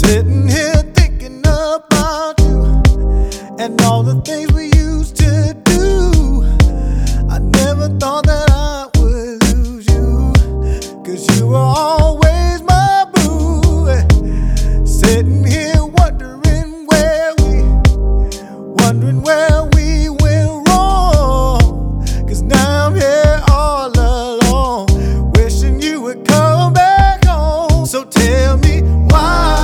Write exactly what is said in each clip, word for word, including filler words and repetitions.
Sitting here thinking about you and all the things we used to do. I never thought that I would lose you, 'cause you were always my boo. Sitting here wondering where we, wondering where we went wrong, 'cause now I'm here all alone, wishing you would come back home. So tell me why.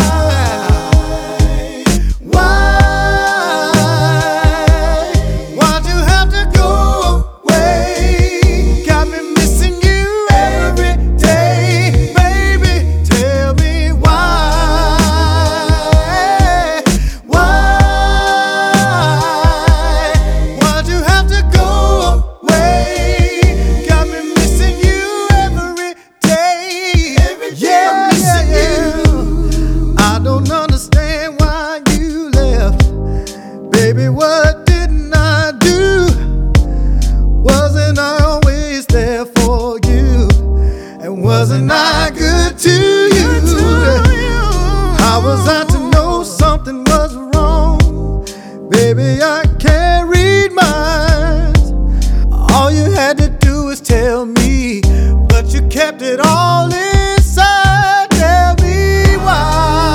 Baby, what didn't I do? Wasn't I always there for you? And wasn't I good to you? How was I to know something was wrong? Baby, I can't read minds. All you had to do was tell me, but you kept it all inside. Tell me why.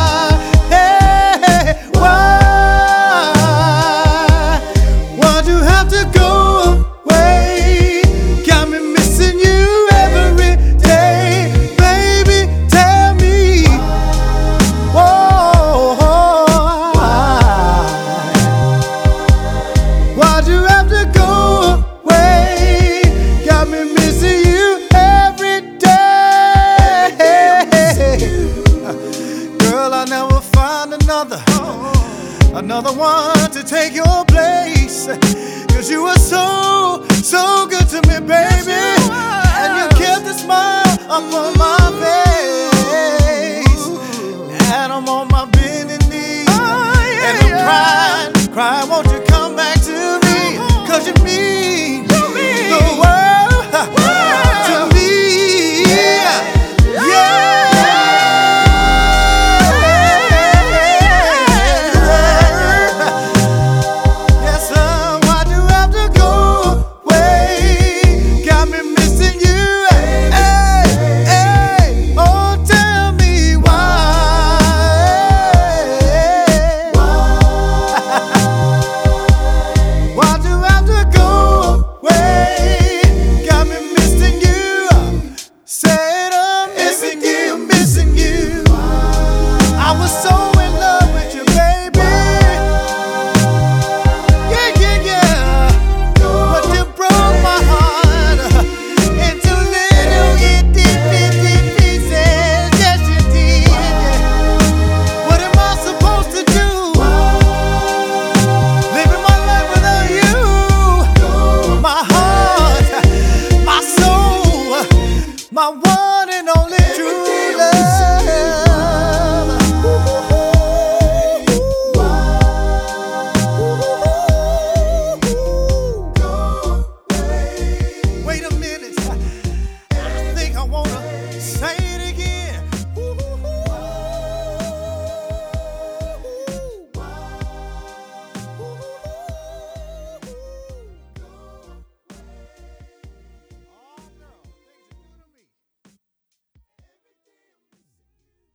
Another one to take your place, 'cause you were so, so good to me, baby. And you kept a smile up on my face.